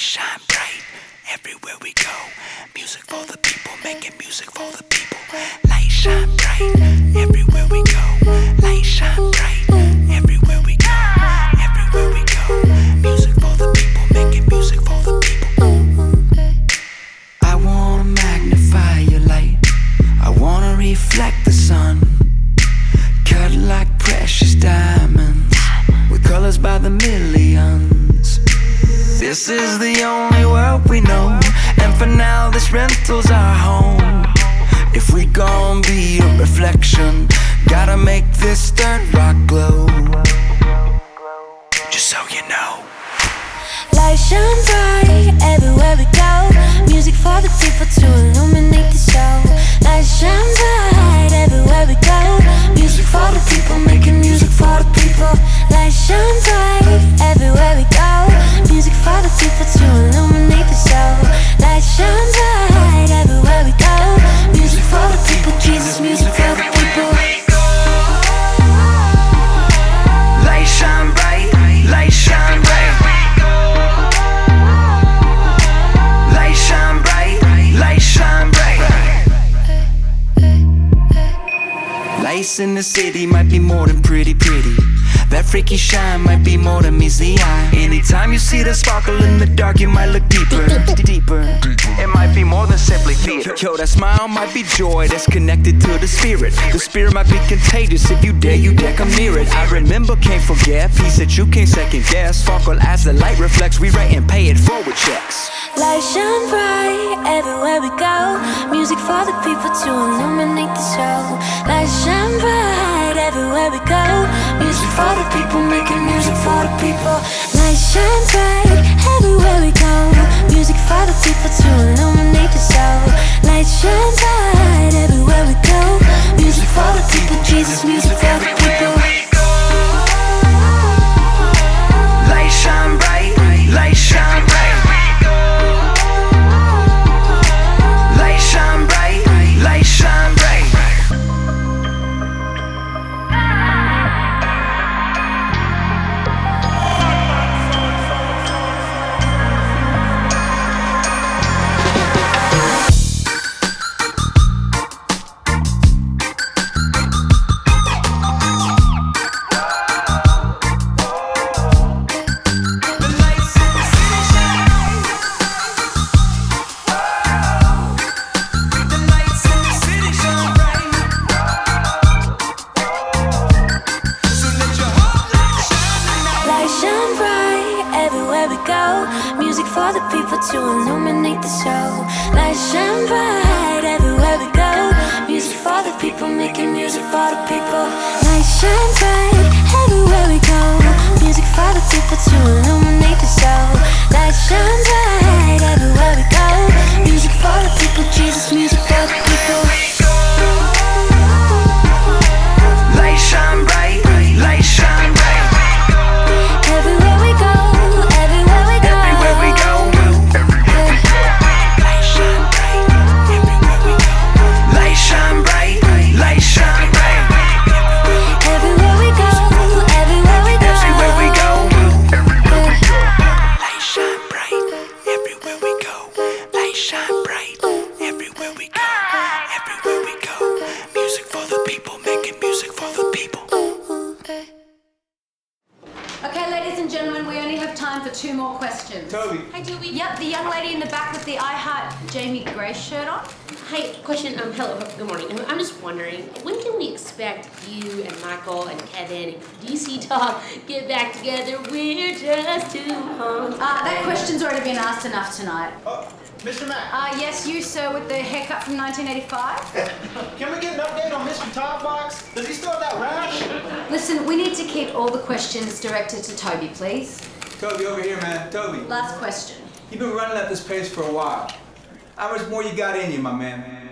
shine bright everywhere we go. Music for the people, making music for the people. Light shine bright everywhere we go. Light shine bright everywhere we go. Everywhere we go. Music for the people, making music for the people. I wanna magnify your light. I wanna reflect the sun. Cut like precious diamonds, with colors by the millions. This is the only world we know, and for now this rental's our home. If we gon' be a reflection, gotta make this dirt rock glow. Just so you know. Light shine bright everywhere we go. Music for the people to illuminate the show. Light shine bright everywhere we go. Music for the people, making music for the people. Light shine bright everywhere we go. Music for the people to illuminate the show. Light shine bright everywhere we go. Music for the people, Jesus, music for the people. Light shine bright, light shine bright. Light shine bright, light shine bright. Lights in the city might be more than pretty. That freaky shine might be more than meets the eye. Anytime you see the sparkle in the dark, you might look deeper. It might be more than simply theater. Yo, that smile might be joy that's connected to the spirit. The spirit might be contagious. If you dare come near it. I remember, can't forget, peace that you can't second guess. Sparkle as the light reflects, we write and pay it forward checks. Light shine bright everywhere we go. Music for the people to illuminate the show. Light shine bright everywhere we go. Music for the people, making music for the people. Light shine bright everywhere we go. Music for the people to illuminate the show. Light shine bright everywhere we go. Music for the people, Jesus, music for the people. Light shine bright, light shine bright. Light shine bright, light shine bright. Music for the people to illuminate the show. Light shine bright everywhere we go. Music for the people, making music for the people. Light shine bright everywhere we go. Music for the people to illuminate the show. Light shine bright everywhere we go. Music for the people, Jesus, music for the people. Light shine bright, light shine bright. Everywhere we go, everywhere we go. Everywhere we go, everywhere we go. Light shine bright, everywhere we go. Light shine bright, light shine bright. Everywhere we go, everywhere we go. Everywhere we go, everywhere we go. Light shine bright, everywhere we go. Light shine bright, everywhere we go. Everywhere we go. Music for the people, making music for the people. Okay, ladies and gentlemen, we only have time for 2 more questions. Toby. Hi, Toby. Yep, the young lady in the back with the I Heart Jamie Grace shirt on. Hi, question. Hello. Good morning. I'm just wondering, when can we expect you and Michael and Kevin and DC Talk get back together? We're just too hungry. That question's already been asked enough tonight. Oh, Mr. Mack. Yes, you, sir, with the haircut from 1985. Can we get an update on Mr. Topbox? Does he still have that rash? Listen, we need to keep all the questions directed to Toby, please. Toby, over here, man. Toby. Last question. You've been running at this pace for a while. How much more you got in you, my man?